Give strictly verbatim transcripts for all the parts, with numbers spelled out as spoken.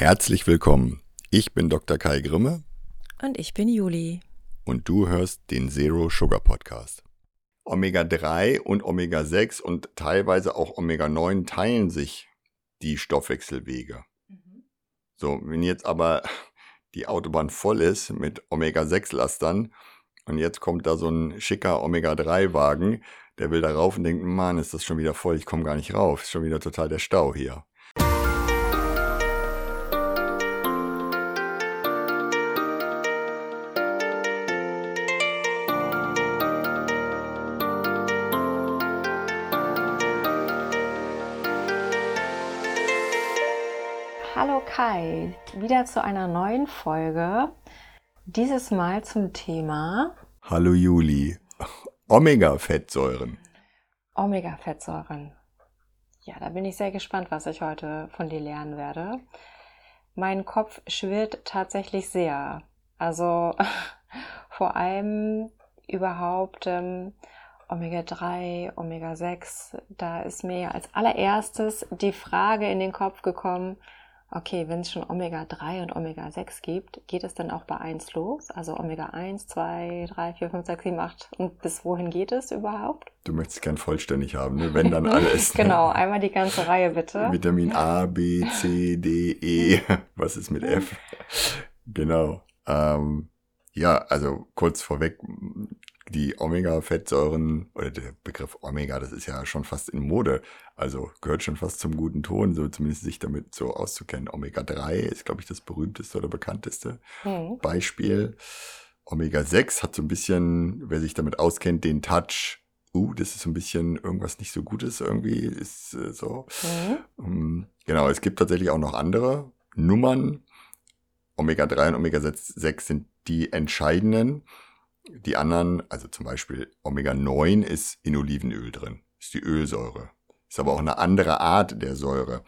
Herzlich willkommen. Ich bin Doktor Kai Grimme. Und ich bin Juli. Und du hörst den Zero Sugar Podcast. Omega drei und Omega sechs und teilweise auch Omega neun teilen sich die Stoffwechselwege. Mhm. So, wenn jetzt aber die Autobahn voll ist mit Omega sechs Lastern und jetzt kommt da so ein schicker Omega drei Wagen, der will da rauf und denkt, Mann, ist das schon wieder voll, ich komme gar nicht rauf, ist schon wieder total der Stau hier. Hallo Kai, wieder zu einer neuen Folge, dieses Mal zum Thema Hallo Juli, Omega-Fettsäuren. Omega-Fettsäuren. Ja, da bin ich sehr gespannt, was ich heute von dir lernen werde. Mein Kopf schwirrt tatsächlich sehr, also vor allem überhaupt ähm, Omega drei, Omega sechs, da ist mir als allererstes die Frage in den Kopf gekommen, okay, wenn es schon Omega drei und Omega sechs gibt, geht es dann auch bei eins los? Also Omega eins, zwei, drei, vier, fünf, sechs, sieben, acht und bis wohin geht es überhaupt? Du möchtest gern vollständig haben, ne? Wenn dann alles. Genau, einmal die ganze Reihe bitte. Vitamin A, B, C, D, E, was ist mit F? Genau. Ähm, ja, also kurz vorweg, die Omega-Fettsäuren oder der Begriff Omega, das ist ja schon fast in Mode, also gehört schon fast zum guten Ton, so zumindest sich damit so auszukennen. Omega drei ist, glaube ich, das berühmteste oder bekannteste mhm. Beispiel. Omega sechs hat so ein bisschen, wer sich damit auskennt, den Touch, uh, das ist so ein bisschen irgendwas nicht so Gutes irgendwie, ist äh, so. Mhm. Um, genau, es gibt tatsächlich auch noch andere Nummern. Omega drei und Omega sechs sind die entscheidenden. Die anderen, also zum Beispiel Omega neun ist in Olivenöl drin, ist die Ölsäure. Ist aber auch eine andere Art der Säure.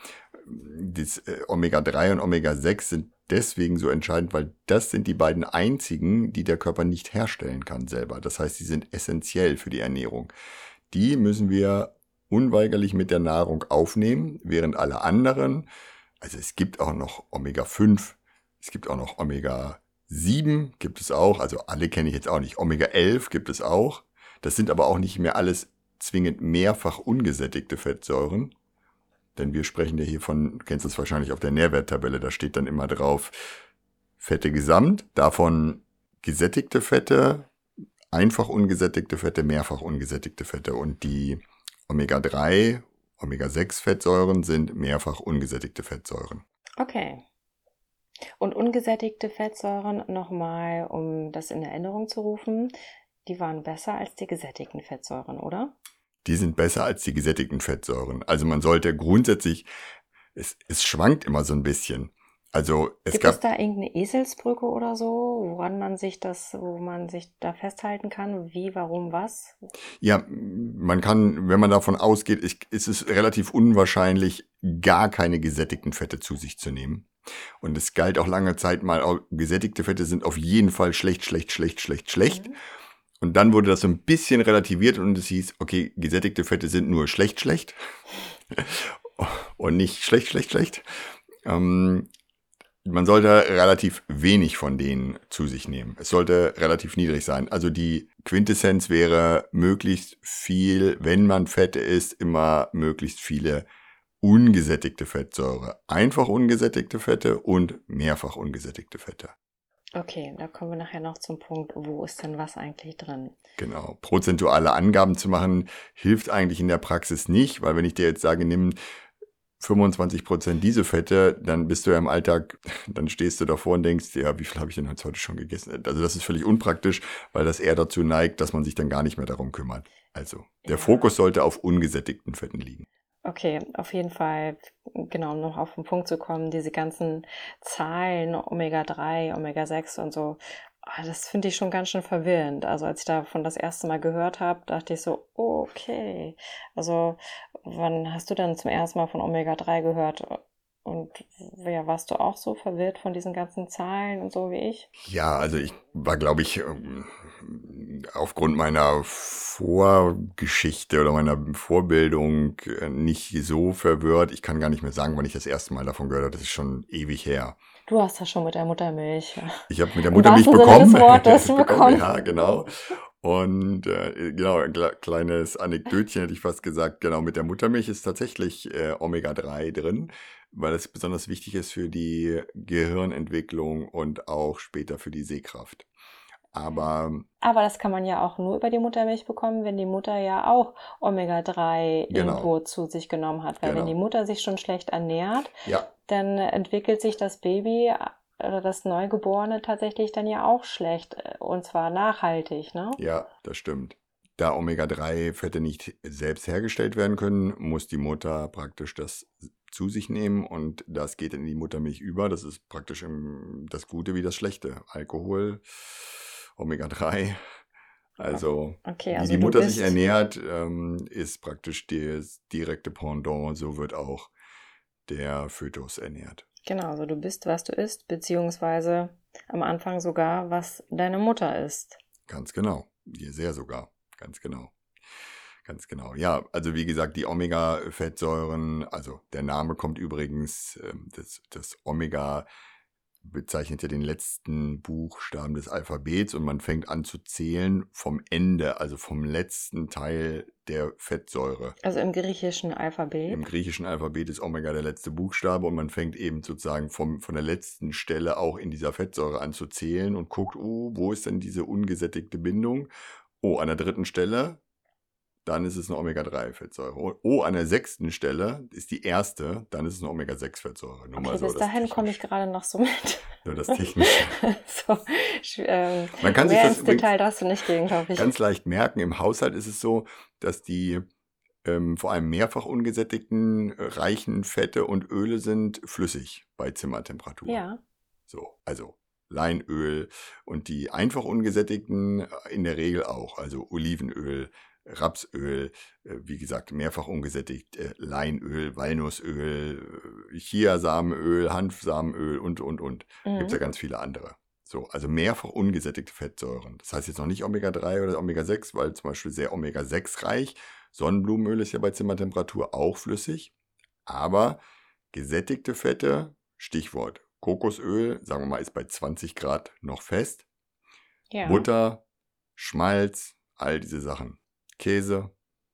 Das äh, Omega drei und Omega sechs sind deswegen so entscheidend, weil das sind die beiden einzigen, die der Körper nicht herstellen kann selber. Das heißt, sie sind essentiell für die Ernährung. Die müssen wir unweigerlich mit der Nahrung aufnehmen, während alle anderen, also es gibt auch noch Omega fünf, es gibt auch noch Omega sieben gibt es auch, also alle kenne ich jetzt auch nicht. Omega elf gibt es auch. Das sind aber auch nicht mehr alles zwingend mehrfach ungesättigte Fettsäuren. Denn wir sprechen ja hier von, du kennst das wahrscheinlich auf der Nährwerttabelle, da steht dann immer drauf, Fette gesamt, davon gesättigte Fette, einfach ungesättigte Fette, mehrfach ungesättigte Fette. Und die Omega drei, Omega sechs Fettsäuren sind mehrfach ungesättigte Fettsäuren. Okay. Und ungesättigte Fettsäuren, nochmal, um das in Erinnerung zu rufen, die waren besser als die gesättigten Fettsäuren, oder? Die sind besser als die gesättigten Fettsäuren. Also man sollte grundsätzlich, es, es schwankt immer so ein bisschen. Also es Gibt gab, es da irgendeine Eselsbrücke oder so, woran man sich das, wo man sich da festhalten kann? Wie, warum, was? Ja, man kann, wenn man davon ausgeht, ist es relativ unwahrscheinlich, gar keine gesättigten Fette zu sich zu nehmen. Und es galt auch lange Zeit mal, gesättigte Fette sind auf jeden Fall schlecht, schlecht, schlecht, schlecht, schlecht. Mhm. Und dann wurde das so ein bisschen relativiert und es hieß, okay, gesättigte Fette sind nur schlecht, schlecht. Und nicht schlecht, schlecht, schlecht. Ähm, man sollte relativ wenig von denen zu sich nehmen. Es sollte relativ niedrig sein. Also die Quintessenz wäre möglichst viel, wenn man Fette isst, immer möglichst viele ungesättigte Fettsäure. Einfach ungesättigte Fette und mehrfach ungesättigte Fette. Okay, da kommen wir nachher noch zum Punkt, wo ist denn was eigentlich drin? Genau. Prozentuale Angaben zu machen, hilft eigentlich in der Praxis nicht, weil wenn ich dir jetzt sage, nimm fünfundzwanzig Prozent diese Fette, dann bist du ja im Alltag, dann stehst du davor und denkst, ja, wie viel habe ich denn heute schon gegessen? Also das ist völlig unpraktisch, weil das eher dazu neigt, dass man sich dann gar nicht mehr darum kümmert. Also der ja. Fokus sollte auf ungesättigten Fetten liegen. Okay, auf jeden Fall, genau, um noch auf den Punkt zu kommen, diese ganzen Zahlen, Omega drei, Omega sechs und so, das finde ich schon ganz schön verwirrend. Also als ich davon das erste Mal gehört habe, dachte ich so, okay, also wann hast du denn zum ersten Mal von Omega drei gehört? Und ja, warst du auch so verwirrt von diesen ganzen Zahlen und so wie ich? Ja, also ich war, glaube ich, aufgrund meiner Vorgeschichte oder meiner Vorbildung äh, nicht so verwirrt. Ich kann gar nicht mehr sagen, wann ich das erste Mal davon gehört habe. Das ist schon ewig her. Du hast das schon mit der Muttermilch. Ich habe mit der Im Muttermilch wahrsten Sinne bekommen. des Wortes bekommen. Ja, genau. Und äh, genau, ein kle- kleines Anekdötchen hätte ich fast gesagt. Genau, mit der Muttermilch ist tatsächlich äh, Omega drei drin, weil es besonders wichtig ist für die Gehirnentwicklung und auch später für die Sehkraft. Aber Aber das kann man ja auch nur über die Muttermilch bekommen, wenn die Mutter ja auch Omega drei Genau. irgendwo zu sich genommen hat. Weil wenn Genau. die Mutter sich schon schlecht ernährt, ja, dann entwickelt sich das Baby oder das Neugeborene tatsächlich dann ja auch schlecht. äh, Und zwar nachhaltig, ne? ja, das stimmt. Da Omega drei Fette nicht selbst hergestellt werden können, muss die Mutter praktisch das zu sich nehmen und das geht in die Muttermilch über. Das ist praktisch im, das Gute wie das Schlechte. Alkohol, Omega drei. Also, Okay, wie also die du Mutter sich bist, ernährt, ähm, ist praktisch das direkte Pendant. So wird auch der Fötus ernährt. genau, also du bist, was du isst, beziehungsweise am Anfang sogar, was deine Mutter isst. Ganz genau. Hier sehr sogar. Ganz genau. Ganz genau. Ja, also wie gesagt, die Omega-Fettsäuren, also der Name kommt übrigens, ähm, das, das Omega bezeichnet ja den letzten Buchstaben des Alphabets und man fängt an zu zählen vom Ende, also vom letzten Teil der Fettsäure. Also im griechischen Alphabet. Im griechischen Alphabet ist Omega der letzte Buchstabe und man fängt eben sozusagen vom, von der letzten Stelle auch in dieser Fettsäure an zu zählen und guckt, oh, wo ist denn diese ungesättigte Bindung? Oh, an der dritten Stelle, dann ist es eine Omega drei Fettsäure. Oh, an der sechsten Stelle ist die erste, dann ist es eine Omega sechs Fettsäure. Nur Okay, mal so bis das dahin komme ich technisch. gerade noch so mit. Nur das Technische. so, sch- ähm, Man kann sich mehr das ins übrigens Detail darfst du nicht gehen, glaube ich. ganz leicht merken. Im Haushalt ist es so, dass die ähm, vor allem mehrfach ungesättigten, äh, reichen Fette und Öle sind flüssig bei Zimmertemperatur. Ja, So, also Leinöl und die einfach ungesättigten äh, in der Regel auch, also Olivenöl, Rapsöl, äh, wie gesagt, mehrfach ungesättigt, äh, Leinöl, Walnussöl, äh, Chiasamenöl, Hanfsamenöl und, und, und. Da gibt es ja mhm. ganz viele andere. So, also mehrfach ungesättigte Fettsäuren. Das heißt jetzt noch nicht Omega drei oder Omega sechs, weil zum Beispiel sehr Omega sechs reich. Sonnenblumenöl ist ja bei Zimmertemperatur auch flüssig. Aber gesättigte Fette, Stichwort Kokosöl, sagen wir mal, ist bei zwanzig Grad noch fest. Ja, Butter, Schmalz, all diese Sachen. Käse,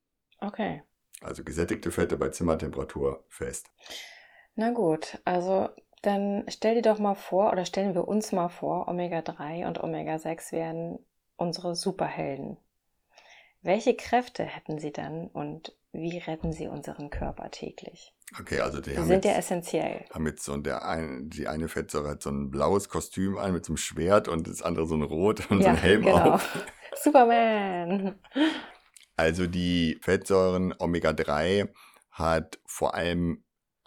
okay. also gesättigte Fette bei Zimmertemperatur fest. Na gut, also dann stell dir doch mal vor, oder stellen wir uns mal vor, Omega drei und Omega sechs wären unsere Superhelden. Welche Kräfte hätten sie dann und wie retten sie unseren Körper täglich? Okay, also die Die haben sind ja jetzt, essentiell. haben jetzt so der ein, die eine Fettsäure hat so ein blaues Kostüm an mit so einem Schwert und das andere so ein Rot und so Ja, ein Helm genau. auf. Superman. Also die Fettsäuren Omega drei hat vor allem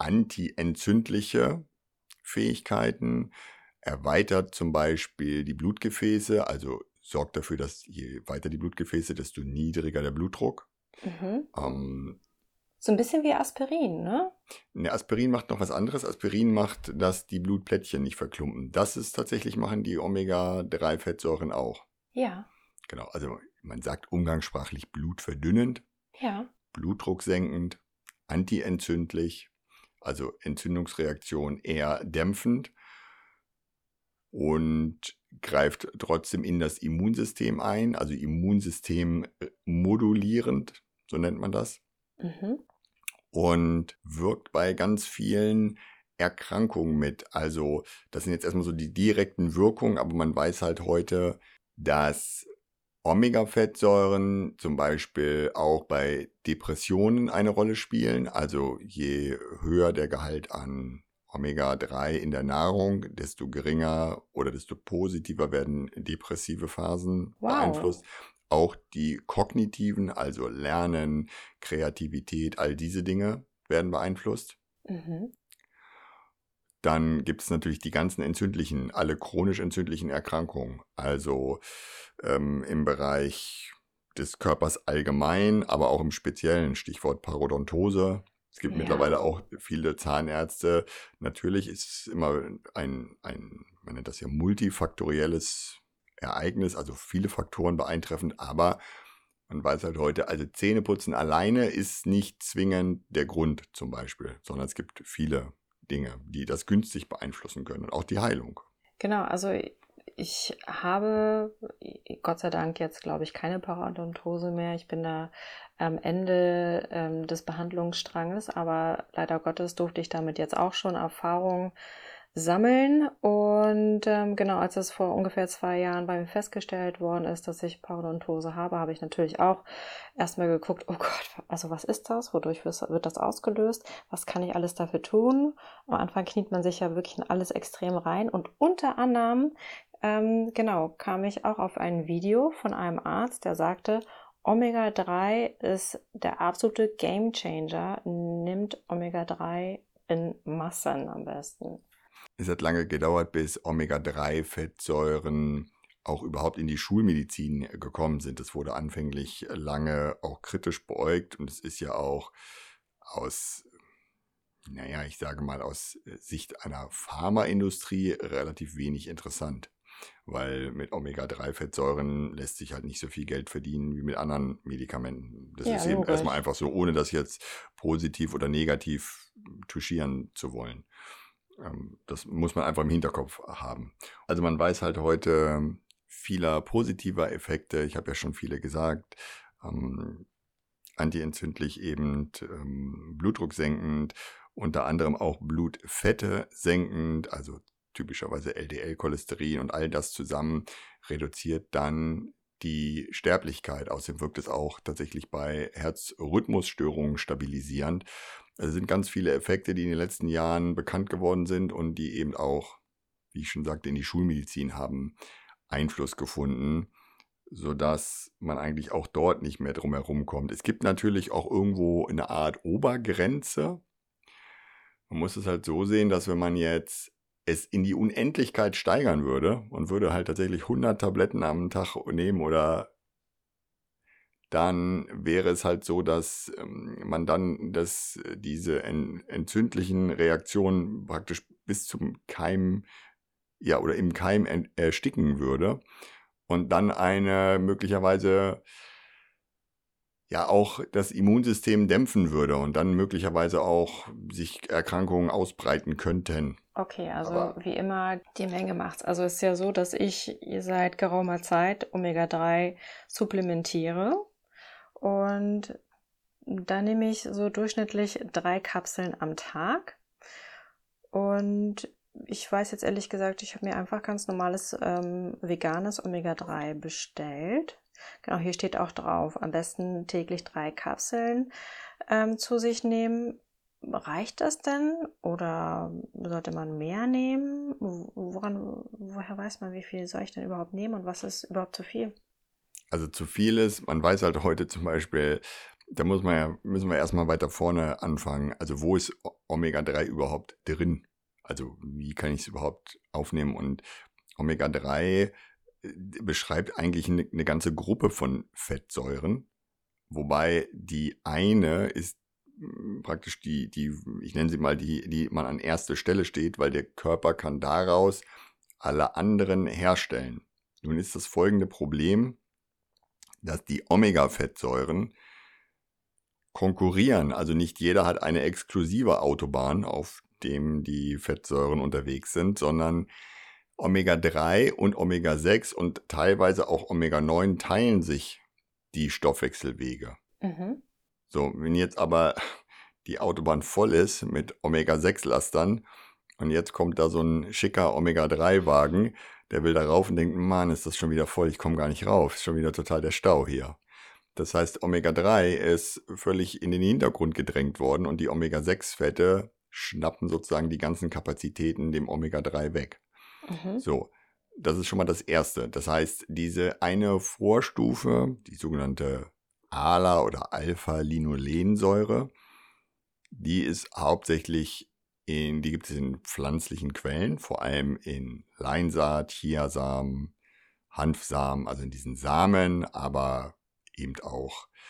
antientzündliche Fähigkeiten, erweitert zum Beispiel die Blutgefäße, also sorgt dafür, dass je weiter die Blutgefäße, desto niedriger der Blutdruck. Mhm. Ähm, So ein bisschen wie Aspirin, ne? ne, Aspirin macht noch was anderes. Aspirin macht, dass die Blutplättchen nicht verklumpen. Das ist tatsächlich, machen die Omega drei Fettsäuren auch. Ja, Genau, also man sagt umgangssprachlich blutverdünnend, ja. Blutdruck senkend, antientzündlich, also Entzündungsreaktion eher dämpfend und greift trotzdem in das Immunsystem ein, also Immunsystem äh, modulierend, so nennt man das, Mhm. und wirkt bei ganz vielen Erkrankungen mit. Also das sind jetzt erstmal so die direkten Wirkungen, aber man weiß halt heute, dass Omega-Fettsäuren zum Beispiel auch bei Depressionen eine Rolle spielen. Also je höher der Gehalt an Omega drei in der Nahrung, desto geringer oder desto positiver werden depressive Phasen Wow. beeinflusst. Auch die kognitiven, also Lernen, Kreativität, all diese Dinge werden beeinflusst. Mhm. Dann gibt es natürlich die ganzen entzündlichen, alle chronisch entzündlichen Erkrankungen. Also ähm, im Bereich des Körpers allgemein, aber auch im Speziellen, Stichwort Parodontose. Es gibt Ja. mittlerweile auch viele Zahnärzte. Natürlich ist es immer ein, ein, man nennt das ja multifaktorielles Ereignis, also viele Faktoren beeintreffend, aber man weiß halt heute, also Zähneputzen alleine ist nicht zwingend der Grund zum Beispiel, sondern es gibt viele Dinge, die das günstig beeinflussen können und auch die Heilung. Genau, also ich habe Gott sei Dank jetzt, glaube ich, keine Parodontose mehr. Ich bin da am Ende ähm, des Behandlungsstranges, aber leider Gottes durfte ich damit jetzt auch schon Erfahrung sammeln. Und ähm, genau, als es vor ungefähr zwei Jahren bei mir festgestellt worden ist, dass ich Parodontose habe, habe ich natürlich auch erstmal geguckt, oh Gott, also was ist das? Wodurch wird das ausgelöst? Was kann ich alles dafür tun? Am Anfang kniet man sich ja wirklich in alles extrem rein. Und unter anderem, ähm, genau, kam ich auch auf ein Video von einem Arzt, der sagte, Omega drei ist der absolute Gamechanger. Nimmt Omega drei in Massen am besten. Es hat lange gedauert, bis Omega drei Fettsäuren auch überhaupt in die Schulmedizin gekommen sind. Das wurde anfänglich lange auch kritisch beäugt und es ist ja auch aus, naja, ich sage mal aus Sicht einer Pharmaindustrie relativ wenig interessant, weil mit Omega drei Fettsäuren lässt sich halt nicht so viel Geld verdienen wie mit anderen Medikamenten. Das ja, ist eben logisch. Erstmal einfach so, ohne das jetzt positiv oder negativ touchieren zu wollen. Das muss man einfach im Hinterkopf haben. Also man weiß halt heute vieler positiver Effekte. Ich habe ja schon viele gesagt. Ähm, antientzündlich eben, ähm, Blutdruck senkend, unter anderem auch Blutfette senkend, also typischerweise L D L-Cholesterin und all das zusammen reduziert dann die Sterblichkeit. Außerdem wirkt es auch tatsächlich bei Herzrhythmusstörungen stabilisierend. Also sind ganz viele Effekte, die in den letzten Jahren bekannt geworden sind und die eben auch, wie ich schon sagte, in die Schulmedizin haben Einfluss gefunden, sodass man eigentlich auch dort nicht mehr drum herum kommt. Es gibt natürlich auch irgendwo eine Art Obergrenze. Man muss es halt so sehen, dass wenn man jetzt es in die Unendlichkeit steigern würde und würde halt tatsächlich hundert Tabletten am Tag nehmen oder dann wäre es halt so, dass ähm, man dann dass diese en- entzündlichen Reaktionen praktisch bis zum Keim, ja, oder im Keim en- ersticken würde und dann eine möglicherweise ja auch das Immunsystem dämpfen würde und dann möglicherweise auch sich Erkrankungen ausbreiten könnten. Okay, also Aber wie immer, die Menge macht's. Also es ist ja so, dass ich seit geraumer Zeit Omega drei supplementiere. Und da nehme ich so durchschnittlich drei Kapseln am Tag. Und ich weiß jetzt ehrlich gesagt, ich habe mir einfach ganz normales ähm, veganes Omega drei bestellt. Genau, hier steht auch drauf, am besten täglich drei Kapseln ähm, zu sich nehmen. Reicht das denn oder sollte man mehr nehmen? Woran, woher weiß man, wie viel soll ich denn überhaupt nehmen und was ist überhaupt zu viel? Also zu viel ist, man weiß halt heute zum Beispiel, da muss man ja, müssen wir erstmal weiter vorne anfangen. Also wo ist Omega drei überhaupt drin? Also wie kann ich es überhaupt aufnehmen? Und Omega drei beschreibt eigentlich eine, eine ganze Gruppe von Fettsäuren, wobei die eine ist praktisch die, die, ich nenne sie mal die, die man an erster Stelle steht, weil der Körper kann daraus alle anderen herstellen. Nun ist das folgende Problem, dass die Omega-Fettsäuren konkurrieren. Also nicht jeder hat eine exklusive Autobahn, auf dem die Fettsäuren unterwegs sind, sondern Omega drei und Omega sechs und teilweise auch Omega neun teilen sich die Stoffwechselwege. Mhm. So, wenn jetzt aber die Autobahn voll ist mit Omega sechs Lastern und jetzt kommt da so ein schicker Omega drei Wagen, der will da rauf und denkt, Mann, ist das schon wieder voll, ich komme gar nicht rauf, ist schon wieder total der Stau hier. Das heißt, Omega drei ist völlig in den Hintergrund gedrängt worden und die Omega sechs Fette schnappen sozusagen die ganzen Kapazitäten dem Omega drei weg. Mhm. So, das ist schon mal das Erste. Das heißt, diese eine Vorstufe, die sogenannte A L A oder Alpha-Linolensäure, die ist hauptsächlich in, die gibt es in pflanzlichen Quellen, vor allem in Leinsaat, Chiasamen, Hanfsamen, also in diesen Samen, aber eben auch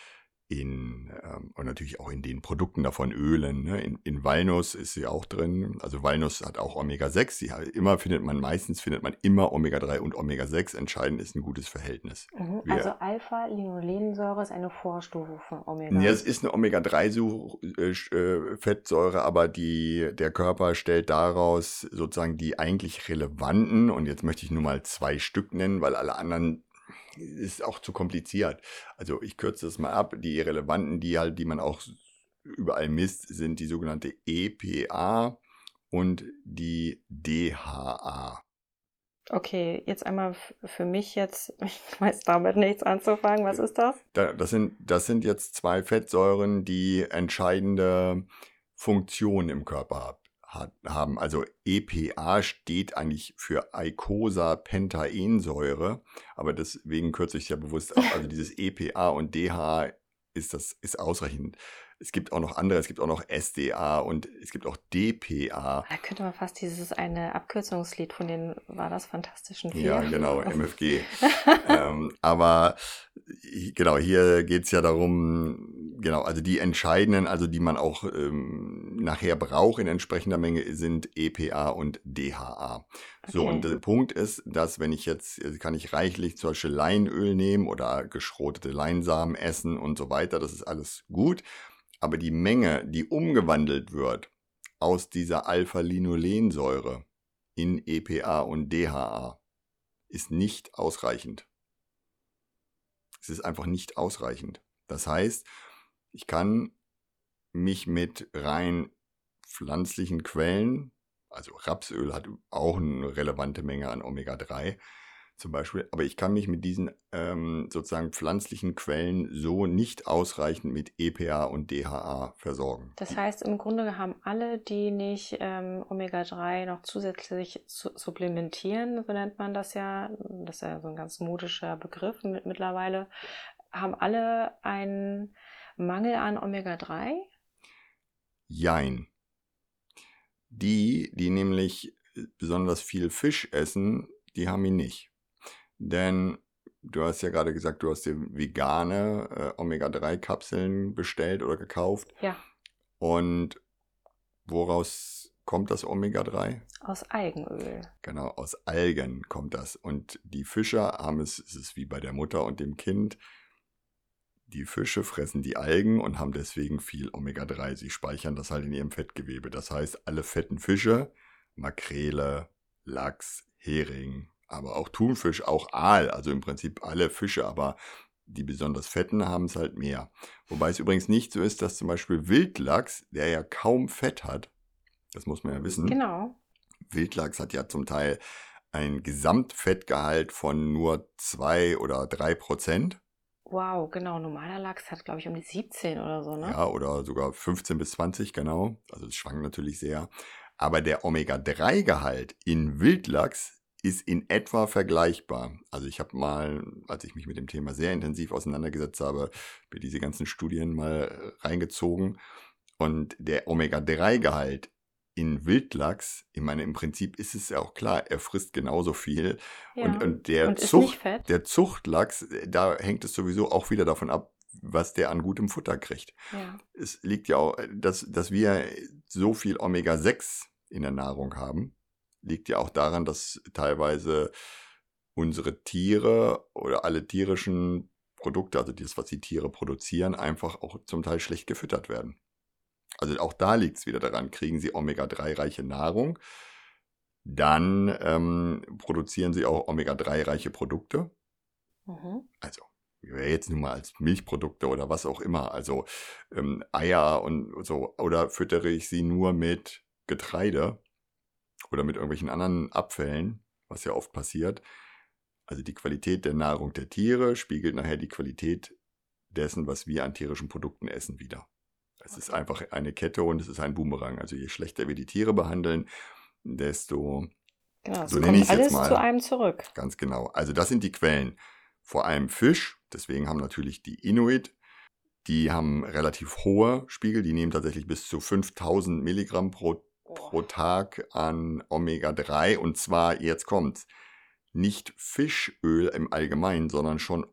in, ähm, und natürlich auch in den Produkten davon, Ölen. Ne? In, in Walnuss ist sie auch drin. Also Walnuss hat auch Omega sechs. Die hat, immer findet man, meistens findet man immer Omega drei und Omega sechs. Entscheidend ist ein gutes Verhältnis. Mhm. Wir, Also Alpha-Linolensäure ist eine Vorstufe von ja, Omega. es ist eine Omega drei Fettsäure, aber die, der Körper stellt daraus sozusagen die eigentlich relevanten, und jetzt möchte ich nur mal zwei Stück nennen, weil alle anderen ist auch zu kompliziert. Also ich kürze das mal ab. Die relevanten, die halt, die man auch überall misst, sind die sogenannte E P A und die D H A. Okay, jetzt einmal f- für mich jetzt, ich weiß damit nichts anzufangen. Was ist das? Da, das sind, das sind jetzt zwei Fettsäuren, die entscheidende Funktionen im Körper hab- hat, haben. Also E P A steht eigentlich für Eicosapentaensäure, aber deswegen kürze ich es ja bewusst ab. Also dieses E P A und D H A ist das ist ausreichend. Es gibt auch noch andere, es gibt auch noch S D A und es gibt auch D P A. Da könnte man fast dieses eine Abkürzungslied von den, war das Fantastischen Vier? Ja, genau, M F G. ähm, aber i- genau, hier geht's ja darum, genau, also die entscheidenden, also die man auch ähm, nachher braucht in entsprechender Menge, sind E P A und D H A. So, Okay. und der Punkt ist, dass wenn ich jetzt, äh, kann ich reichlich zum Beispiel Leinöl nehmen oder geschrotete Leinsamen essen und so weiter, das ist alles gut. Aber die Menge, die umgewandelt wird aus dieser Alpha-Linolensäure in E P A und D H A, ist nicht ausreichend. Es ist einfach nicht ausreichend. Das heißt, ich kann mich mit rein pflanzlichen Quellen, also Rapsöl hat auch eine relevante Menge an Omega drei zum Beispiel, aber ich kann mich mit diesen ähm, sozusagen pflanzlichen Quellen so nicht ausreichend mit E P A und D H A versorgen. Das heißt, im Grunde haben alle, die nicht ähm, Omega drei noch zusätzlich su supplementieren, so nennt man das ja, das ist ja so ein ganz modischer Begriff mit, mittlerweile, haben alle einen Mangel an Omega drei? Jein. Die, die nämlich besonders viel Fisch essen, die haben ihn nicht. Denn du hast ja gerade gesagt, du hast dir vegane äh, Omega drei Kapseln bestellt oder gekauft. Ja, Und woraus kommt das Omega drei? aus Algenöl. Genau, aus Algen kommt das. Und die Fischer haben es, es ist wie bei der Mutter und dem Kind, die Fische fressen die Algen und haben deswegen viel Omega drei. Sie speichern das halt in ihrem Fettgewebe. Das heißt, alle fetten Fische, Makrele, Lachs, Hering, aber auch Thunfisch, auch Aal, also im Prinzip alle Fische, aber die besonders fetten haben es halt mehr. Wobei es übrigens nicht so ist, dass zum Beispiel Wildlachs, der ja kaum Fett hat, das muss man ja wissen, Genau. Wildlachs hat ja zum Teil ein Gesamtfettgehalt von nur zwei oder drei Prozent. Wow, genau. Normaler Lachs hat, glaube ich, um die siebzehn oder so, ne? Ja, oder sogar fünfzehn bis zwanzig, genau. Also es schwankt natürlich sehr. Aber der Omega drei Gehalt in Wildlachs ist in etwa vergleichbar. Also ich habe mal, als ich mich mit dem Thema sehr intensiv auseinandergesetzt habe, mir diese ganzen Studien mal äh, reingezogen. Und der Omega drei Gehalt in Wildlachs, ich meine, im Prinzip ist es ja auch klar, er frisst genauso viel. Ja. Und, und der Und ist nicht Zucht, fett? der Zuchtlachs, äh, da hängt es sowieso auch wieder davon ab, was der an gutem Futter kriegt. Ja. Es liegt ja auch, dass, dass wir so viel Omega sechs in der Nahrung haben, liegt ja auch daran, dass teilweise unsere Tiere oder alle tierischen Produkte, also das, was die Tiere produzieren, einfach auch zum Teil schlecht gefüttert werden. Also auch da liegt es wieder daran, kriegen sie Omega drei reiche Nahrung, dann ähm, produzieren sie auch Omega drei reiche Produkte. Mhm. Also jetzt nun mal als Milchprodukte oder was auch immer, also ähm, Eier und so, oder füttere ich sie nur mit Getreide oder mit irgendwelchen anderen Abfällen, was ja oft passiert. Also die Qualität der Nahrung der Tiere spiegelt nachher die Qualität dessen, was wir an tierischen Produkten essen, wider. Es ist einfach eine Kette und es ist ein Boomerang. Also je schlechter wir die Tiere behandeln, desto, Genau, es so nenne ich kommt es jetzt alles zu mal, einem zurück. ganz genau. Also das sind die Quellen. Vor allem Fisch, deswegen haben natürlich die Inuit, die haben relativ hohe Spiegel, die nehmen tatsächlich bis zu fünftausend Milligramm pro, pro Tag an Omega drei. Und zwar, jetzt kommt's, nicht Fischöl im Allgemeinen, sondern schon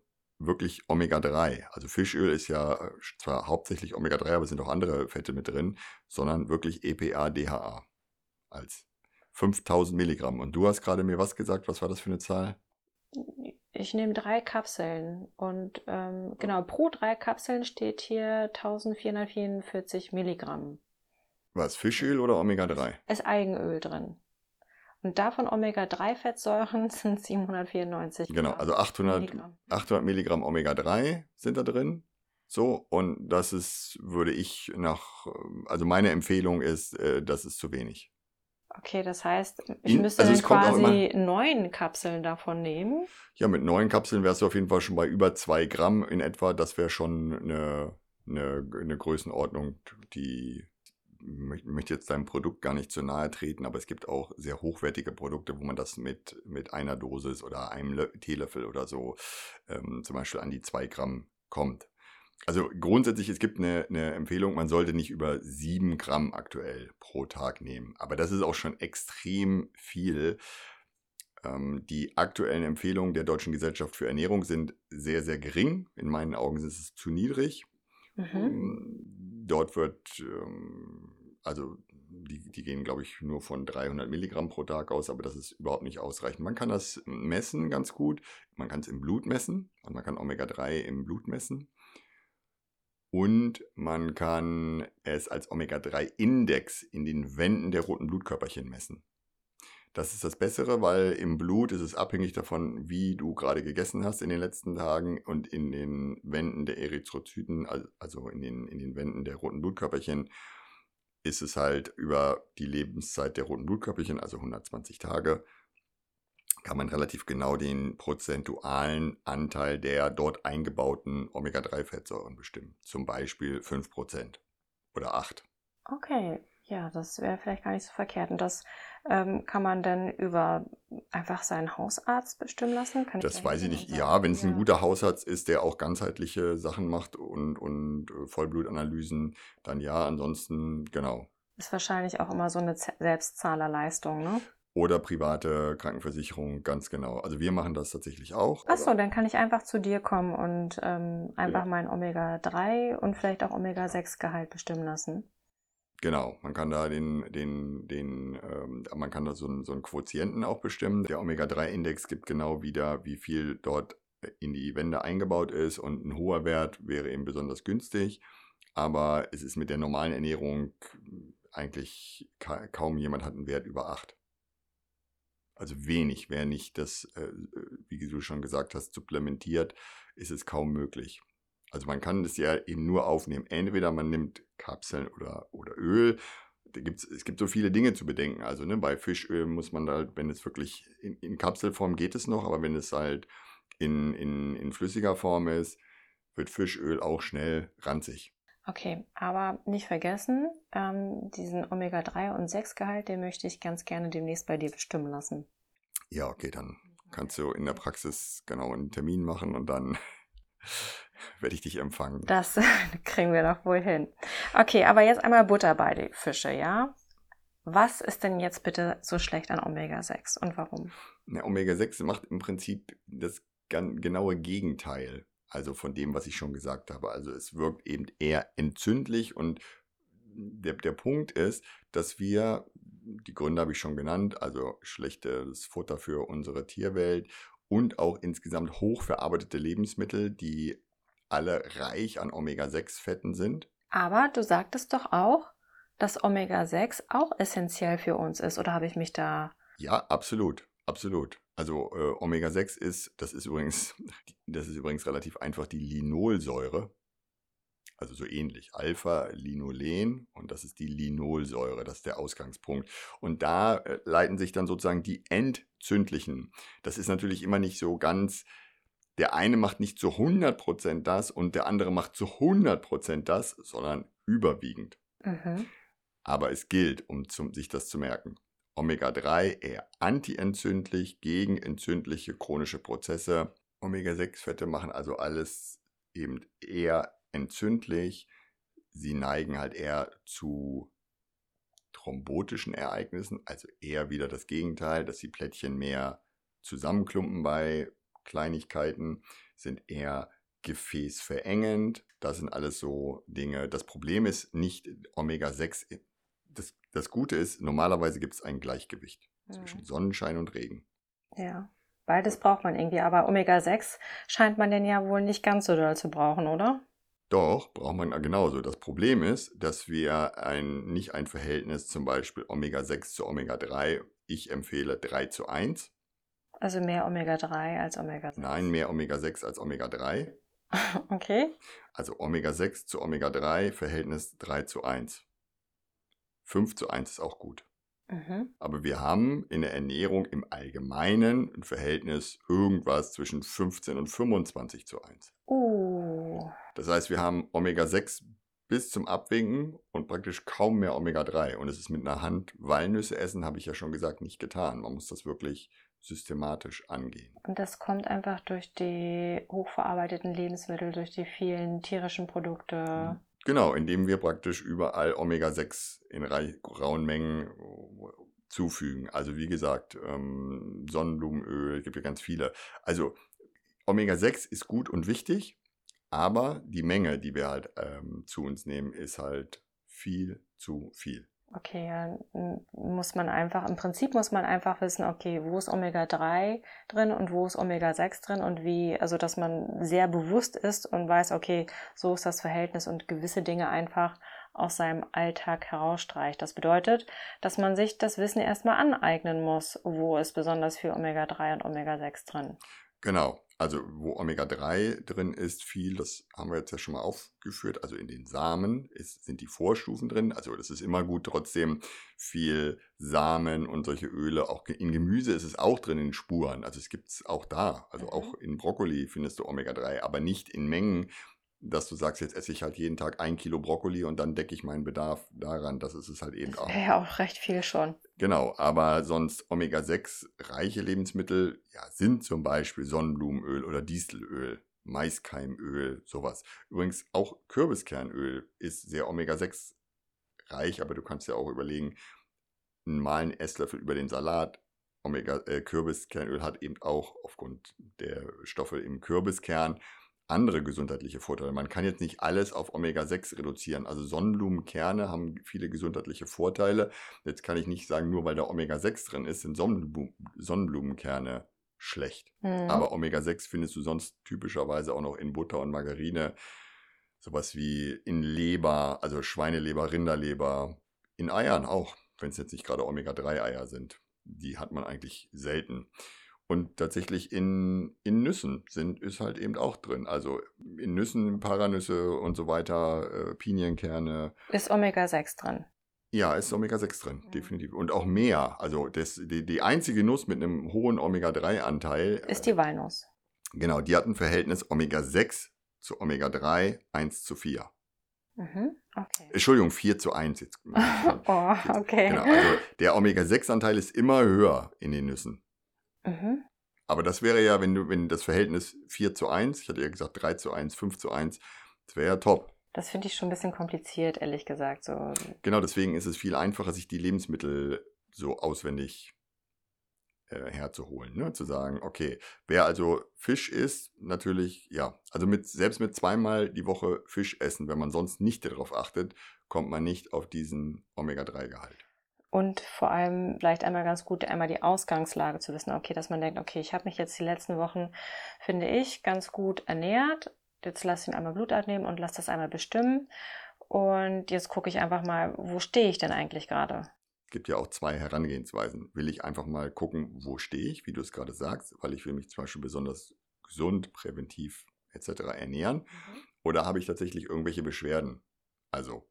wirklich Omega drei. Also Fischöl ist ja zwar hauptsächlich Omega drei, aber es sind auch andere Fette mit drin, sondern wirklich E P A, D H A als fünftausend Milligramm. Und du hast gerade mir was gesagt, was war das für eine Zahl? Ich nehme drei Kapseln und ähm, genau, pro drei Kapseln steht hier eintausendvierhundertvierundvierzig Milligramm. Was, Fischöl oder Omega drei? Ist Algenöl drin. Und davon Omega drei Fettsäuren sind siebenhundertvierundneunzig Genau, also achthundert Milligramm. achthundert Milligramm Omega drei sind da drin. So, und das ist, würde ich nach, also meine Empfehlung ist, äh, das ist zu wenig. Okay, das heißt, ich In, müsste also dann es kommt auch immer, quasi neun Kapseln davon nehmen. ja, mit neun Kapseln wärst du auf jeden Fall schon bei über zwei Gramm in etwa. Das wäre schon eine, eine, eine Größenordnung, die, ich möchte jetzt deinem Produkt gar nicht zu nahe treten, aber es gibt auch sehr hochwertige Produkte, wo man das mit, mit einer Dosis oder einem Lö- Teelöffel oder so ähm, zum Beispiel an die zwei Gramm kommt. Also grundsätzlich, es gibt eine, eine Empfehlung, man sollte nicht über sieben Gramm aktuell pro Tag nehmen. Aber das ist auch schon extrem viel. Ähm, die aktuellen Empfehlungen der Deutschen Gesellschaft für Ernährung sind sehr, sehr gering. In meinen Augen ist es zu niedrig. Mhm. Ähm, Dort wird, ähm, also die, die gehen, glaube ich, nur von dreihundert Milligramm pro Tag aus, aber das ist überhaupt nicht ausreichend. Man kann das messen ganz gut. Man kann es im Blut messen und man kann Omega drei im Blut messen. Und man kann es als Omega drei Index in den Wänden der roten Blutkörperchen messen. Das ist das Bessere, weil im Blut ist es abhängig davon, wie du gerade gegessen hast in den letzten Tagen, und in den Wänden der Erythrozyten, also in den, in den Wänden der roten Blutkörperchen, ist es halt über die Lebenszeit der roten Blutkörperchen, also hundertzwanzig Tage, kann man relativ genau den prozentualen Anteil der dort eingebauten Omega drei Fettsäuren bestimmen. Zum Beispiel fünf Prozent oder acht. Okay, ja, das wäre vielleicht gar nicht so verkehrt. Und das ähm, kann man dann über einfach seinen Hausarzt bestimmen lassen? Kann ich Das da weiß ich hingehen nicht. und Ja, sagen, wenn es ein ja, guter Hausarzt ist, der auch ganzheitliche Sachen macht und, und äh, Vollblutanalysen, dann ja. Ansonsten, genau. ist wahrscheinlich auch immer so eine Z- Selbstzahlerleistung, ne? Oder private Krankenversicherung, ganz genau. Also wir machen das tatsächlich auch. Achso, dann kann ich einfach zu dir kommen und ähm, einfach Genau. mein Omega drei und vielleicht auch Omega sechs Gehalt bestimmen lassen. Genau, man kann da den, den, den, ähm, man kann da so einen, so einen Quotienten auch bestimmen. Der Omega drei Index gibt genau wieder, wie viel dort in die Wände eingebaut ist, und ein hoher Wert wäre eben besonders günstig. Aber es ist mit der normalen Ernährung eigentlich ka kaum jemand hat einen Wert über acht. Also wenig, wer nicht das, äh, wie du schon gesagt hast, supplementiert, ist es kaum möglich. Also man kann das ja eben nur aufnehmen. Entweder man nimmt Kapseln oder, oder Öl. Da gibt's, es gibt so viele Dinge zu bedenken. Also ne, bei Fischöl muss man halt, wenn es wirklich in, in Kapselform geht es noch, aber wenn es halt in, in, in flüssiger Form ist, wird Fischöl auch schnell ranzig. Okay, aber nicht vergessen, ähm, diesen Omega drei und sechs Gehalt, den möchte ich ganz gerne demnächst bei dir bestimmen lassen. Ja, okay, dann kannst du in der Praxis genau einen Termin machen und dann werde ich dich empfangen. Das kriegen wir doch wohl hin. Okay, aber jetzt einmal Butter bei die Fische, ja? Was ist denn jetzt bitte so schlecht an Omega sechs und warum? Ja, Omega sechs macht im Prinzip das gan- genaue Gegenteil, also von dem, was ich schon gesagt habe. Also es wirkt eben eher entzündlich, und der, der Punkt ist, dass wir, die Gründe habe ich schon genannt, also schlechtes Futter für unsere Tierwelt und auch insgesamt hochverarbeitete Lebensmittel, die alle reich an Omega sechs Fetten sind. Aber du sagtest doch auch, dass Omega sechs auch essentiell für uns ist, oder habe ich mich da... Ja, absolut, absolut. Also äh, Omega sechs ist, das ist übrigens, das ist übrigens relativ einfach, die Linolsäure. Also so ähnlich. Alpha-Linolen, und das ist die Linolsäure, das ist der Ausgangspunkt. Und da äh, leiten sich dann sozusagen die entzündlichen. Das ist natürlich immer nicht so ganz, der eine macht nicht zu hundert Prozent das und der andere macht zu hundert Prozent das, sondern überwiegend. Mhm. Aber es gilt, um zum, sich das zu merken. Omega drei eher antientzündlich, gegen entzündliche chronische Prozesse. Omega sechs Fette machen also alles eben eher entzündlich. Sie neigen halt eher zu thrombotischen Ereignissen, also eher wieder das Gegenteil, dass die Plättchen mehr zusammenklumpen bei Kleinigkeiten sind eher gefäßverengend. Das sind alles so Dinge. Das Problem ist nicht Omega sechs. Das, das Gute ist, normalerweise gibt es ein Gleichgewicht Mhm. zwischen Sonnenschein und Regen. Ja, beides braucht man irgendwie, aber Omega sechs scheint man denn ja wohl nicht ganz so doll zu brauchen, oder? Doch, braucht man genauso. Das Problem ist, dass wir ein, nicht ein Verhältnis zum Beispiel Omega sechs zu Omega drei, ich empfehle drei zu eins. Also mehr Omega drei als Omega sechs. Nein, mehr Omega sechs als Omega drei. Okay. Also Omega sechs zu Omega drei, Verhältnis drei zu eins. fünf zu eins ist auch gut. Mhm. Aber wir haben in der Ernährung im Allgemeinen ein Verhältnis irgendwas zwischen fünfzehn und fünfundzwanzig zu eins. Uh. Das heißt, wir haben Omega sechs bis zum Abwinken und praktisch kaum mehr Omega drei. Und es ist mit einer Hand Walnüsse essen, habe ich ja schon gesagt, nicht getan. Man muss das wirklich systematisch angehen. Und das kommt einfach durch die hochverarbeiteten Lebensmittel, durch die vielen tierischen Produkte. Genau, indem wir praktisch überall Omega sechs in rauen Mengen zufügen. Also wie gesagt, ähm, Sonnenblumenöl, gibt ja ganz viele. Also Omega sechs ist gut und wichtig, aber die Menge, die wir halt ähm, zu uns nehmen, ist halt viel zu viel. Okay, dann muss man einfach, im Prinzip muss man einfach wissen, okay, wo ist Omega drei drin und wo ist Omega sechs drin und wie, also dass man sehr bewusst ist und weiß, okay, so ist das Verhältnis und gewisse Dinge einfach aus seinem Alltag herausstreicht. Das bedeutet, dass man sich das Wissen erstmal aneignen muss, wo ist besonders viel Omega drei und Omega sechs drin. Genau, also wo Omega drei drin ist, viel, das haben wir jetzt ja schon mal aufgeführt, also in den Samen ist, sind die Vorstufen drin, also das ist immer gut, trotzdem viel Samen und solche Öle, auch in Gemüse ist es auch drin in Spuren, also es gibt es auch da, also Mhm. auch in Brokkoli findest du Omega drei, aber nicht in Mengen, dass du sagst, jetzt esse ich halt jeden Tag ein Kilo Brokkoli und dann decke ich meinen Bedarf daran, das ist es halt eben Das auch. wäre ja auch recht viel schon. Genau, aber sonst Omega sechs reiche Lebensmittel ja, sind zum Beispiel Sonnenblumenöl oder Distelöl, Maiskeimöl, sowas. Übrigens auch Kürbiskernöl ist sehr Omega sechs reich, aber du kannst ja auch überlegen, einen mahlen Esslöffel über den Salat. Omega äh, Kürbiskernöl hat eben auch aufgrund der Stoffe im Kürbiskern andere gesundheitliche Vorteile. Man kann jetzt nicht alles auf Omega sechs reduzieren. Also Sonnenblumenkerne haben viele gesundheitliche Vorteile. Jetzt kann ich nicht sagen, nur weil da Omega sechs drin ist, sind Sonnenblumen, Sonnenblumenkerne schlecht. Mhm. Aber Omega sechs findest du sonst typischerweise auch noch in Butter und Margarine. Sowas wie in Leber, also Schweineleber, Rinderleber, in Eiern auch, wenn es jetzt nicht gerade Omega drei Eier sind. Die hat man eigentlich selten. Und tatsächlich in, in Nüssen sind, ist halt eben auch drin. Also in Nüssen, Paranüsse und so weiter, äh, Pinienkerne. Ist Omega sechs drin? Ja, ist Omega sechs drin, Mhm. definitiv. Und auch mehr. Also das, die, die einzige Nuss mit einem hohen Omega drei Anteil. Ist die Walnuss. Genau, die hat ein Verhältnis Omega sechs zu Omega drei eins zu vier. Mhm. Okay. Entschuldigung, vier zu eins jetzt. Oh, okay. Genau, also der Omega sechs Anteil ist immer höher in den Nüssen. Mhm. Aber das wäre ja, wenn du, wenn das Verhältnis vier zu eins, ich hatte ja gesagt drei zu eins, fünf zu eins, das wäre ja top. Das finde ich schon ein bisschen kompliziert, ehrlich gesagt. So. Genau, deswegen ist es viel einfacher, sich die Lebensmittel so auswendig äh, herzuholen. Ne? Zu sagen, okay, wer also Fisch isst, natürlich, ja, also mit, selbst mit zweimal die Woche Fisch essen, wenn man sonst nicht darauf achtet, kommt man nicht auf diesen Omega drei Gehalt. Und vor allem vielleicht einmal ganz gut, einmal die Ausgangslage zu wissen. Okay, dass man denkt, okay, ich habe mich jetzt die letzten Wochen, finde ich, ganz gut ernährt. Jetzt lasse ich mir einmal Blut abnehmen und lasse das einmal bestimmen. Und jetzt gucke ich einfach mal, wo stehe ich denn eigentlich gerade? Es gibt ja auch zwei Herangehensweisen. Will ich einfach mal gucken, wo stehe ich, wie du es gerade sagst, weil ich will mich zum Beispiel besonders gesund, präventiv et cetera ernähren. Mhm. Oder habe ich tatsächlich irgendwelche Beschwerden? Also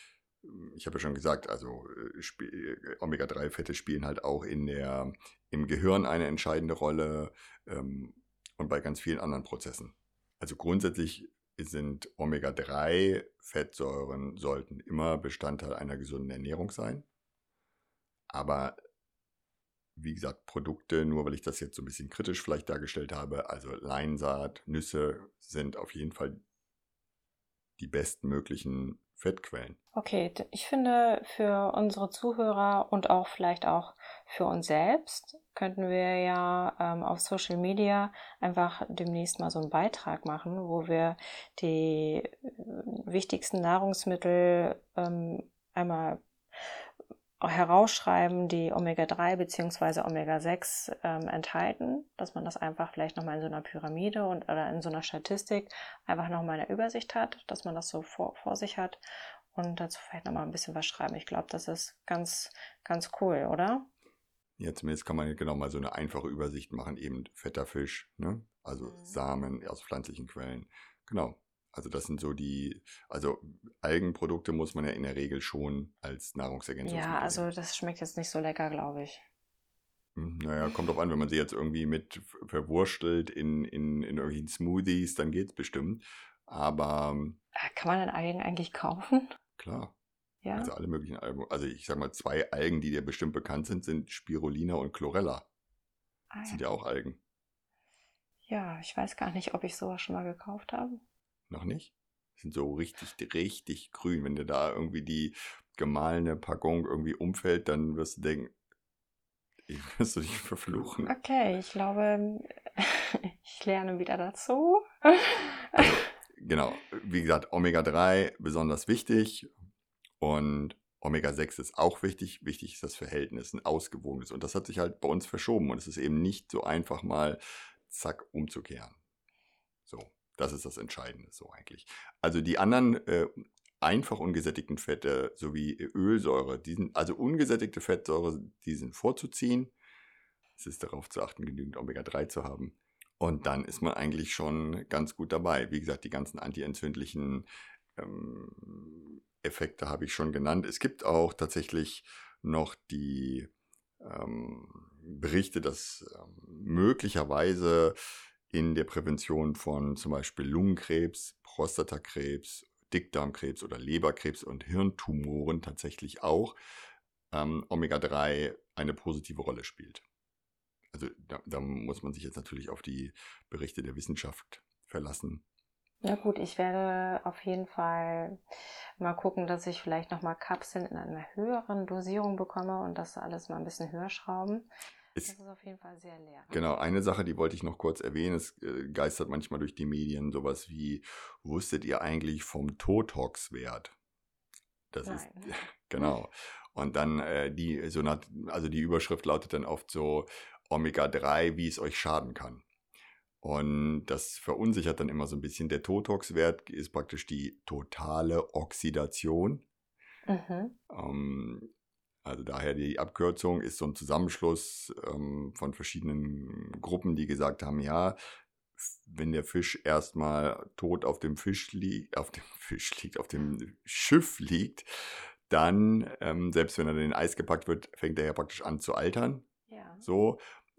ich habe ja schon gesagt, also Omega drei Fette spielen halt auch in der, im Gehirn eine entscheidende Rolle ähm, und bei ganz vielen anderen Prozessen. Also grundsätzlich sind Omega drei Fettsäuren sollten immer Bestandteil einer gesunden Ernährung sein. Aber wie gesagt, Produkte, nur weil ich das jetzt so ein bisschen kritisch vielleicht dargestellt habe, also Leinsaat, Nüsse sind auf jeden Fall die bestmöglichen Fettquellen. Okay, ich finde, für unsere Zuhörer und auch vielleicht auch für uns selbst könnten wir ja ähm, auf Social Media einfach demnächst mal so einen Beitrag machen, wo wir die wichtigsten Nahrungsmittel ähm, einmal herausschreiben, die Omega drei bzw. Omega sechs ähm, enthalten, dass man das einfach vielleicht nochmal in so einer Pyramide und oder in so einer Statistik einfach nochmal eine Übersicht hat, dass man das so vor, vor sich hat und dazu vielleicht nochmal ein bisschen was schreiben. Ich glaube, das ist ganz, ganz cool, oder? Ja, zumindest kann man genau mal so eine einfache Übersicht machen, eben fetter Fisch, ne? Also Mhm. Samen aus pflanzlichen Quellen. Genau. Also das sind so die, also Algenprodukte muss man ja in der Regel schon als Ja, Nahrungsergänzungsmittel also nehmen. das schmeckt jetzt nicht so lecker, glaube ich. Hm, Naja, kommt drauf an, wenn man sie jetzt irgendwie mit verwurstelt in, in, in irgendwelchen Smoothies, dann geht's bestimmt. Aber ähm, Äh, Kann man denn Algen eigentlich kaufen? klar, Ja? also alle möglichen Algen. Also ich sag mal, zwei Algen, die dir bestimmt bekannt sind, sind Spirulina und Chlorella. Ah Das ja. sind ja auch Algen. Ja, ich weiß gar nicht, ob ich sowas schon mal gekauft habe. Noch nicht? Die sind so richtig, richtig grün. Wenn dir da irgendwie die gemahlene Packung irgendwie umfällt, dann wirst du denken, ich wirst du dich verfluchen. Okay, ich glaube, ich lerne wieder dazu. Also, genau, wie gesagt, Omega drei besonders wichtig und Omega sechs ist auch wichtig. Wichtig ist das Verhältnis, ein ausgewogenes. Und das hat sich halt bei uns verschoben und es ist eben nicht so einfach mal zack umzukehren. So, das ist das Entscheidende so eigentlich. Also die anderen äh, einfach ungesättigten Fette sowie Ölsäure, die sind, also ungesättigte Fettsäure, die sind vorzuziehen. Es ist darauf zu achten, genügend Omega drei zu haben. Und dann ist man eigentlich schon ganz gut dabei. Wie gesagt, die ganzen antientzündlichen ähm, Effekte habe ich schon genannt. Es gibt auch tatsächlich noch die ähm, Berichte, dass ähm, möglicherweise in der Prävention von zum Beispiel Lungenkrebs, Prostatakrebs, Dickdarmkrebs oder Leberkrebs und Hirntumoren tatsächlich auch ähm, Omega drei eine positive Rolle spielt. Also da, da muss man sich jetzt natürlich auf die Berichte der Wissenschaft verlassen. Ja gut, ich werde auf jeden Fall mal gucken, dass ich vielleicht nochmal Kapseln in einer höheren Dosierung bekomme und das alles mal ein bisschen höher schrauben. Das Ist ist auf jeden Fall sehr lehrreich. genau eine Sache, die wollte ich noch kurz erwähnen. Es äh, geistert manchmal durch die Medien sowas wie, wusstet ihr eigentlich vom Totox-Wert? Das ist, Nein. genau. Und dann äh, die, so eine, also die Überschrift lautet dann oft so Omega drei, wie es euch schaden kann. Und das verunsichert dann immer so ein bisschen. Der Totox-Wert ist praktisch die totale Oxidation. Mhm. Ähm, also daher die Abkürzung ist so ein Zusammenschluss ähm, von verschiedenen Gruppen, die gesagt haben, ja, wenn der Fisch erstmal tot auf dem Fisch liegt, auf dem Fisch liegt, auf dem Schiff liegt, dann, ähm, selbst wenn er in den Eis gepackt wird, fängt er ja praktisch an zu altern. Ja. So.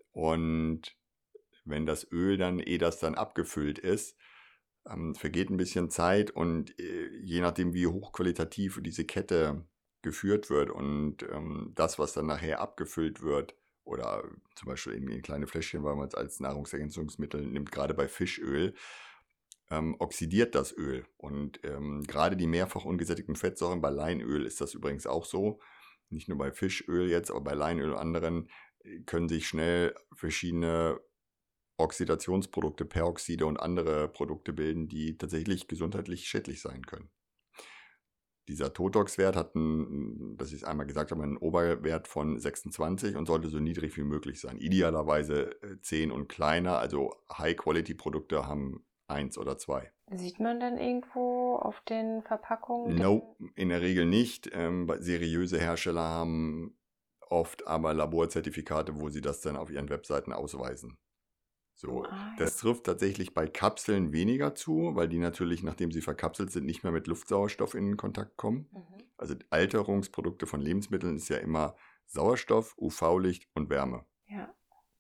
Und wenn das Öl dann, eh das dann abgefüllt ist, ähm, vergeht ein bisschen Zeit und äh, je nachdem, wie hochqualitativ diese Kette geführt wird und ähm, das, was dann nachher abgefüllt wird, oder zum Beispiel in, in kleine Fläschchen, weil man es als Nahrungsergänzungsmittel nimmt, gerade bei Fischöl, ähm, oxidiert das Öl. Und ähm, gerade die mehrfach ungesättigten Fettsäuren, bei Leinöl ist das übrigens auch so, nicht nur bei Fischöl jetzt, aber bei Leinöl und anderen, äh, können sich schnell verschiedene Oxidationsprodukte, Peroxide und andere Produkte bilden, die tatsächlich gesundheitlich schädlich sein können. Dieser Totox-Wert hat, einen, das ich einmal gesagt habe, einen Oberwert von sechsundzwanzig und sollte so niedrig wie möglich sein. Idealerweise zehn und kleiner, also High-Quality-Produkte haben eins oder zwei. Sieht man denn irgendwo auf den Verpackungen? No, in der Regel nicht. Ähm, seriöse Hersteller haben oft aber Laborzertifikate, wo sie das dann auf ihren Webseiten ausweisen. So, Ah, das trifft tatsächlich bei Kapseln weniger zu, weil die natürlich, nachdem sie verkapselt sind, nicht mehr mit Luftsauerstoff in Kontakt kommen. mhm. Also Alterungsprodukte von Lebensmitteln ist ja immer Sauerstoff, U V-Licht und Wärme. Ja.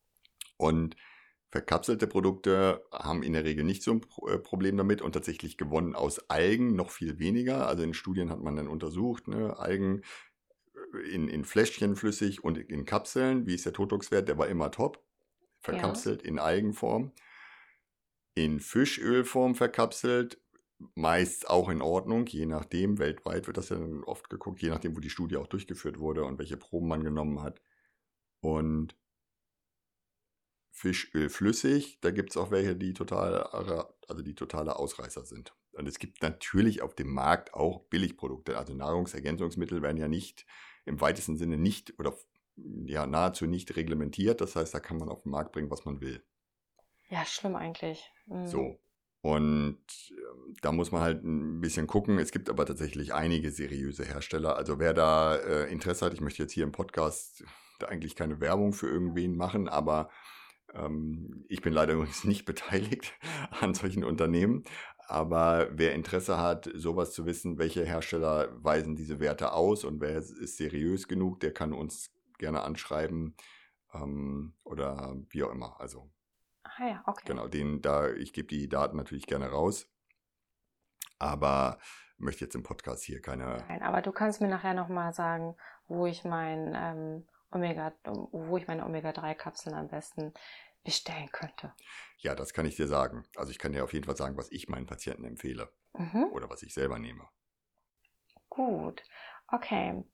Und verkapselte Produkte haben in der Regel nicht so ein Pro- äh, Problem damit und tatsächlich gewonnen aus Algen noch viel weniger. Also in Studien hat man dann untersucht, ne, Algen äh, in, in Fläschchen flüssig und in Kapseln. Wie ist der Totox-Wert? Der war immer top. Ja. Verkapselt in Algenform. In Fischölform verkapselt meist auch in Ordnung, je nachdem, weltweit wird das ja dann oft geguckt, je nachdem, wo die Studie auch durchgeführt wurde und welche Proben man genommen hat. Und Fischöl flüssig, da gibt es auch welche, die total, also die totale Ausreißer sind. Und es gibt natürlich auf dem Markt auch Billigprodukte. Also Nahrungsergänzungsmittel werden ja nicht im weitesten Sinne nicht oder ja nahezu nicht reglementiert. Das heißt, da kann man auf den Markt bringen, was man will. Ja, schlimm eigentlich. Mhm. So. Und ähm, da muss man halt ein bisschen gucken. Es gibt aber tatsächlich einige seriöse Hersteller. Also wer da äh, Interesse hat, ich möchte jetzt hier im Podcast da eigentlich keine Werbung für irgendwen machen, aber ähm, ich bin leider übrigens nicht beteiligt an solchen Unternehmen. Aber wer Interesse hat, sowas zu wissen, welche Hersteller weisen diese Werte aus und wer ist seriös genug, der kann uns gerne anschreiben ähm, oder wie auch immer. Also Ah ja, okay. genau, den da, ich gebe die Daten natürlich gerne raus, aber möchte jetzt im Podcast hier keine. Nein, aber du kannst mir nachher nochmal sagen, wo ich mein ähm, Omega, wo ich meine Omega drei Kapseln am besten bestellen könnte. Ja, das kann ich dir sagen. Also ich kann dir auf jeden Fall sagen, was ich meinen Patienten empfehle Mhm. oder was ich selber nehme. Gut, okay.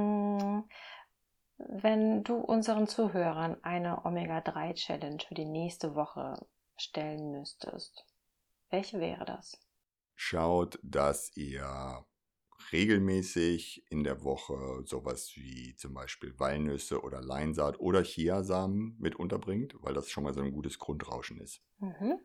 Wenn du unseren Zuhörern eine Omega drei Challenge für die nächste Woche stellen müsstest, welche wäre das? Schaut, dass ihr regelmäßig in der Woche sowas wie zum Beispiel Walnüsse oder Leinsaat oder Chiasamen mit unterbringt, weil das schon mal so ein gutes Grundrauschen ist. Mhm.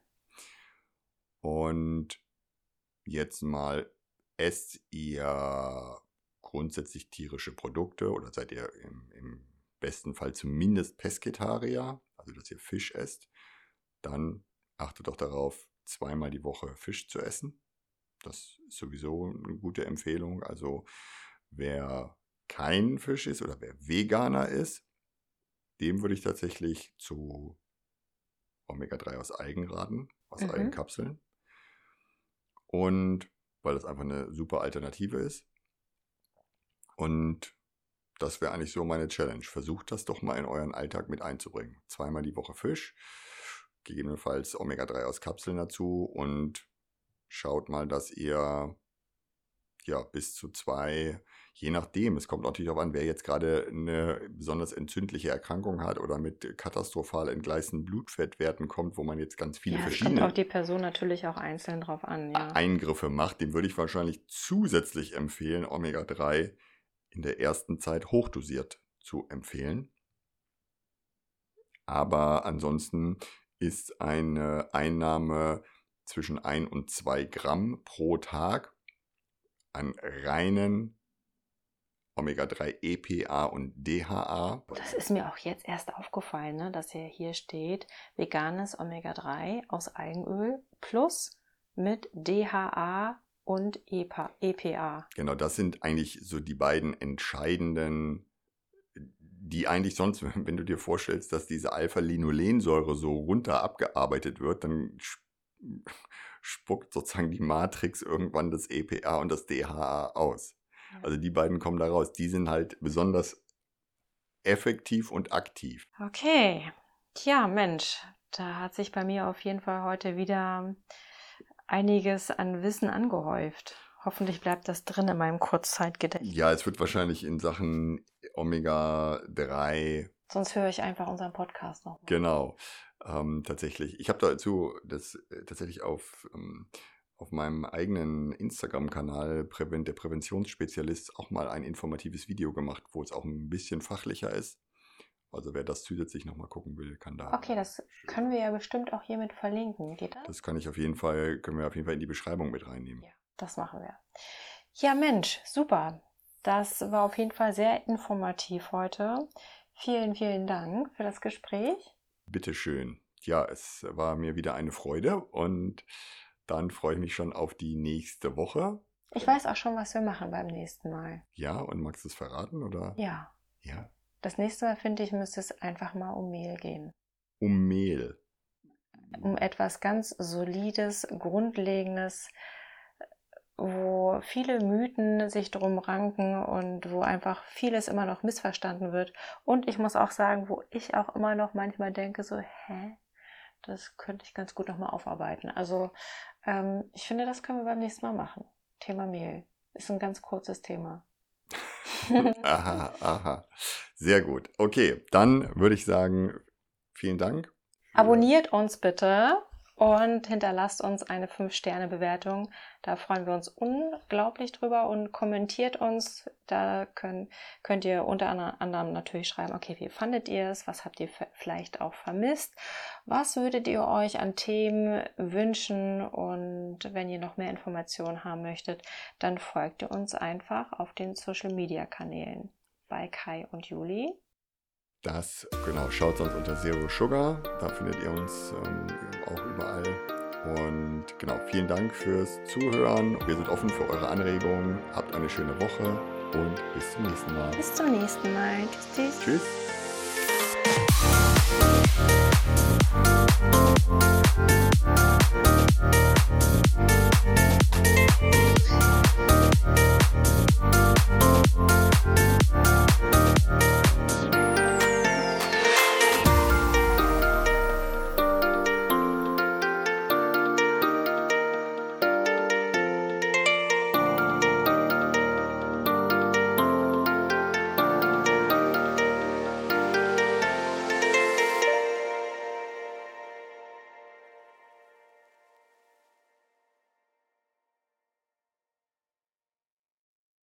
Und jetzt mal, esst ihr grundsätzlich tierische Produkte oder seid ihr im, im besten Fall zumindest Pesketarier, also dass ihr Fisch esst, dann achtet doch darauf, zweimal die Woche Fisch zu essen. Das ist sowieso eine gute Empfehlung. Also wer kein Fisch ist oder wer Veganer ist, dem würde ich tatsächlich zu Omega drei aus Algen raten, aus Mhm. Algenkapseln. Und weil das einfach eine super Alternative ist. Und das wäre eigentlich so meine Challenge. Versucht das doch mal in euren Alltag mit einzubringen. Zweimal die Woche Fisch, gegebenenfalls Omega drei aus Kapseln dazu und schaut mal, dass ihr ja bis zu zwei, je nachdem, es kommt natürlich auch an, wer jetzt gerade eine besonders entzündliche Erkrankung hat oder mit katastrophal entgleisenden Blutfettwerten kommt, wo man jetzt ganz viele Ja, es kommt verschiedene auf die Person natürlich auch einzeln drauf an, ja. Eingriffe macht, dem würde ich wahrscheinlich zusätzlich empfehlen, Omega drei in der ersten Zeit hochdosiert zu empfehlen. Aber ansonsten ist eine Einnahme zwischen ein und zwei Gramm pro Tag an reinen Omega drei E P A und D H A. Das ist mir auch jetzt erst aufgefallen, ne, dass ja hier steht, veganes Omega drei aus Algenöl plus mit D H A und E P A. Genau, das sind eigentlich so die beiden entscheidenden, die eigentlich sonst, wenn du dir vorstellst, dass diese Alpha-Linolensäure so runter abgearbeitet wird, dann spuckt sozusagen die Matrix irgendwann das E P A und das D H A aus. Ja. Also die beiden kommen da raus. Die sind halt besonders effektiv und aktiv. Okay. Tja, Mensch, da hat sich bei mir auf jeden Fall heute wieder einiges an Wissen angehäuft. Hoffentlich bleibt das drin in meinem Kurzzeitgedächtnis. Ja, es wird wahrscheinlich in Sachen Omega drei. Sonst höre ich einfach unseren Podcast noch. Genau, ähm, tatsächlich. Ich habe dazu das äh, tatsächlich auf, ähm, auf meinem eigenen Instagram-Kanal Präven der Präventionsspezialist auch mal ein informatives Video gemacht, wo es auch ein bisschen fachlicher ist. Also wer das zusätzlich nochmal gucken will, kann da. Okay, das können wir ja bestimmt auch hiermit verlinken. Geht das? Das kann ich auf jeden Fall, können wir auf jeden Fall in die Beschreibung mit reinnehmen. Ja, das machen wir. Ja, Mensch, super. Das war auf jeden Fall sehr informativ heute. Vielen, vielen Dank für das Gespräch. Bitteschön. Ja, es war mir wieder eine Freude und dann freue ich mich schon auf die nächste Woche. Ich weiß auch schon, was wir machen beim nächsten Mal. Ja, und magst du es verraten, oder? Ja. Ja. Das nächste Mal, finde ich, müsste es einfach mal um Mehl gehen. Um Mehl. Um etwas ganz Solides, Grundlegendes, wo viele Mythen sich drum ranken und wo einfach vieles immer noch missverstanden wird. Und ich muss auch sagen, wo ich auch immer noch manchmal denke, so, hä? Das könnte ich ganz gut nochmal aufarbeiten. Also Ähm, ich finde, das können wir beim nächsten Mal machen. Thema Mehl. Ist ein ganz kurzes Thema. Aha, aha. Sehr gut. Okay, dann würde ich sagen, vielen Dank. Abonniert uns bitte und hinterlasst uns eine fünf Sterne Bewertung. Da freuen wir uns unglaublich drüber und kommentiert uns. Da könnt, könnt ihr unter anderem natürlich schreiben, okay, wie fandet ihr es? Was habt ihr vielleicht auch vermisst? Was würdet ihr euch an Themen wünschen? Und wenn ihr noch mehr Informationen haben möchtet, dann folgt ihr uns einfach auf den Social Media Kanälen bei Kai und Juli. Das, genau, schaut sonst unter Zero Sugar, da findet ihr uns ähm, auch überall. Und genau, vielen Dank fürs Zuhören. Wir sind offen für eure Anregungen. Habt eine schöne Woche und bis zum nächsten Mal. Bis zum nächsten Mal. Tschüss, tschüss. Tschüss.